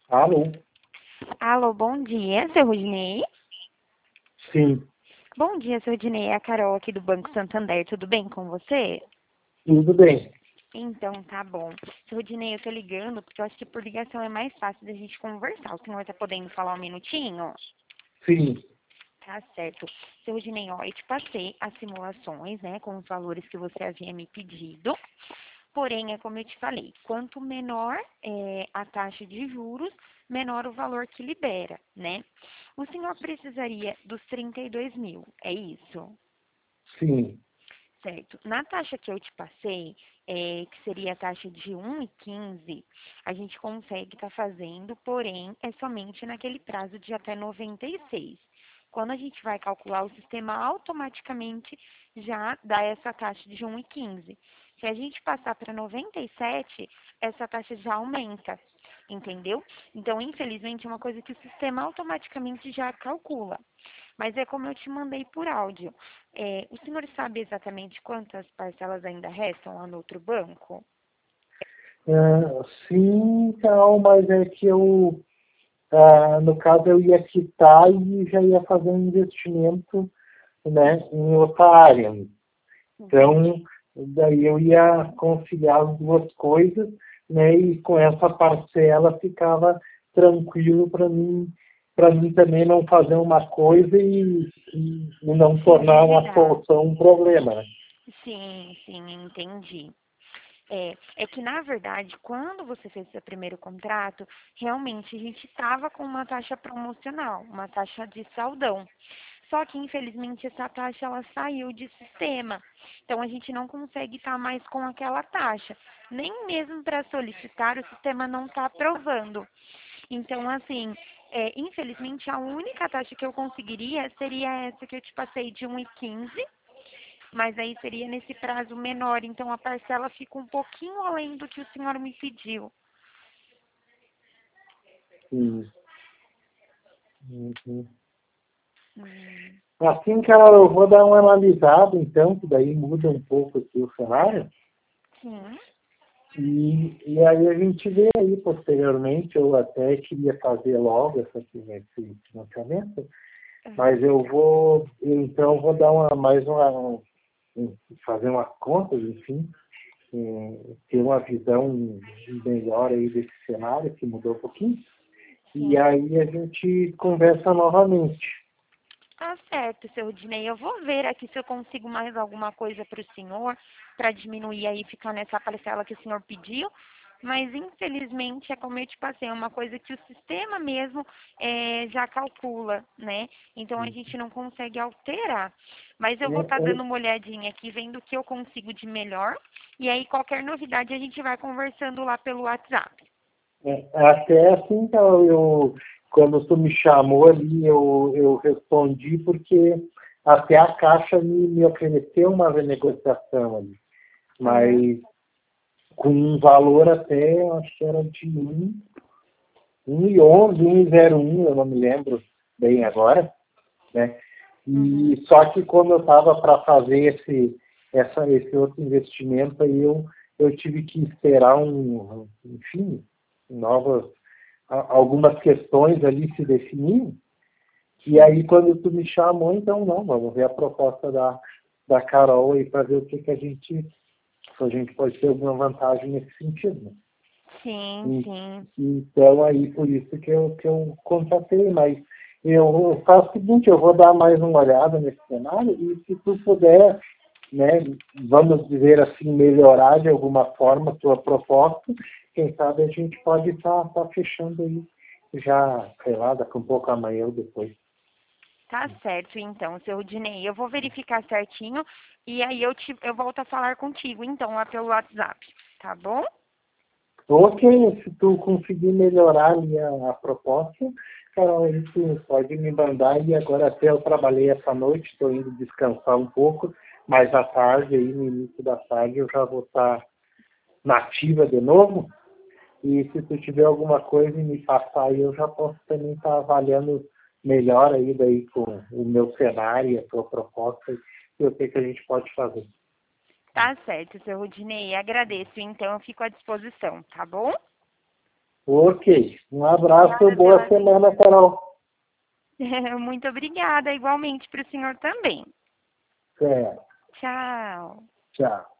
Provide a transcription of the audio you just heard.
Alô? Alô, bom dia, seu Rudinei. Sim, Bom dia, seu Rudinei. É a Carol aqui do Banco Santander. Tudo bem com você? tudo bem. Então, tá bom. Seu Rudinei, eu tô ligando porque eu acho que por ligação é mais fácil da gente conversar. O senhor tá podendo falar um minutinho? Sim, Tá certo. Seu Rudinei, ó, eu te passei as simulações, né, com os valores que você havia me pedido. Porém, é como eu te falei, quanto menor a taxa de juros, menor o valor que libera, né? O senhor precisaria dos 32 mil, é isso? sim. Certo. Na taxa que eu te passei, que seria a taxa de 1,15, a gente consegue estar fazendo, porém, é somente naquele prazo de até 96. Quando a gente vai calcular, o sistema automaticamente já dá essa taxa de 1,15. Se a gente passar para 97, essa taxa já aumenta, entendeu? Então, infelizmente, é uma coisa que o sistema automaticamente já calcula. Mas é como eu te mandei por áudio. O senhor sabe exatamente quantas parcelas ainda restam lá no outro banco? Sim, então, mas é que no caso, eu ia quitar e já ia fazer um investimento, né, em outra área. Entendi. Então, daí eu ia conciliar as duas coisas, né, e com essa parcela ficava tranquilo para mim também não fazer uma coisa e não Se tornar uma endividar. solução um problema, né? Sim, sim, entendi. É que, na verdade, quando você fez seu primeiro contrato, realmente a gente estava com uma taxa promocional, uma taxa de saldão. Só que, infelizmente, essa taxa ela saiu de sistema. Então, a gente não consegue estar mais com aquela taxa. Nem mesmo para solicitar, o sistema não está aprovando. Então, assim, infelizmente, a única taxa que eu conseguiria seria essa que eu te passei de 1,15, mas aí seria nesse prazo menor. Então, a parcela fica um pouquinho além do que o senhor me pediu. Sim. Uhum. Hum, Assim, cara, eu vou dar uma analisada, então, que daí muda um pouco aqui o cenário. sim. E aí a gente vê aí posteriormente, eu até queria fazer logo esse financiamento, mas então vou dar fazer umas contas, enfim, ter uma visão melhor aí desse cenário que mudou um pouquinho, e Sim. aí a gente conversa novamente. Tá certo, seu Rudinei. Eu vou ver aqui se eu consigo mais alguma coisa para o senhor, para diminuir aí, ficar nessa parcela que o senhor pediu. Mas, infelizmente, é como eu te passei, é uma coisa que o sistema mesmo já calcula, né? Então, a gente não consegue alterar. Mas eu vou estar É, dando uma olhadinha aqui, vendo o que eu consigo de melhor. E aí, qualquer novidade, a gente vai conversando lá pelo WhatsApp. Até assim, então, quando tu me chamou ali, eu respondi porque até a Caixa me ofereceu uma renegociação ali, Aham. mas com um valor até, acho que era de 1,11, 1,01, eu não me lembro bem agora, né? Uhum. E só que como eu estava para fazer esse outro investimento, aí eu tive que esperar enfim, novas algumas questões ali se definirem. E Sim. aí, quando tu me chamou, então, não, vamos ver a proposta da Carol aí para ver o que a gente pode ter alguma vantagem nesse sentido. Né? Sim, E, sim. então, aí, por isso que eu contatei, mas eu faço o seguinte, eu vou dar mais uma olhada nesse cenário e se tu puder, né, vamos dizer assim, melhorar de alguma forma a tua proposta, quem sabe a gente pode estar fechando aí já, sei lá, daqui um pouco amanhã ou depois. Tá certo, então, seu Rudinei. Eu vou verificar certinho e aí eu volto a falar contigo, então, lá pelo WhatsApp. Tá bom? Ok, se tu conseguir melhorar ali a proposta, Carol, aí tu pode me mandar e agora até eu trabalhei essa noite, estou indo descansar um pouco, mas à tarde, aí no início da tarde, eu já vou estar nativa de novo. E se tu tiver alguma coisa e me passar aí, eu já posso também estar avaliando melhor aí daí com o meu cenário, a tua proposta e o que a gente pode fazer. Tá certo, seu Rudinei. Agradeço, então, eu fico à disposição, tá bom? Ok. Um abraço, Obrigada boa pela semana, Carol. Muito obrigada, igualmente para o senhor também. Certo. Tchau. Tchau.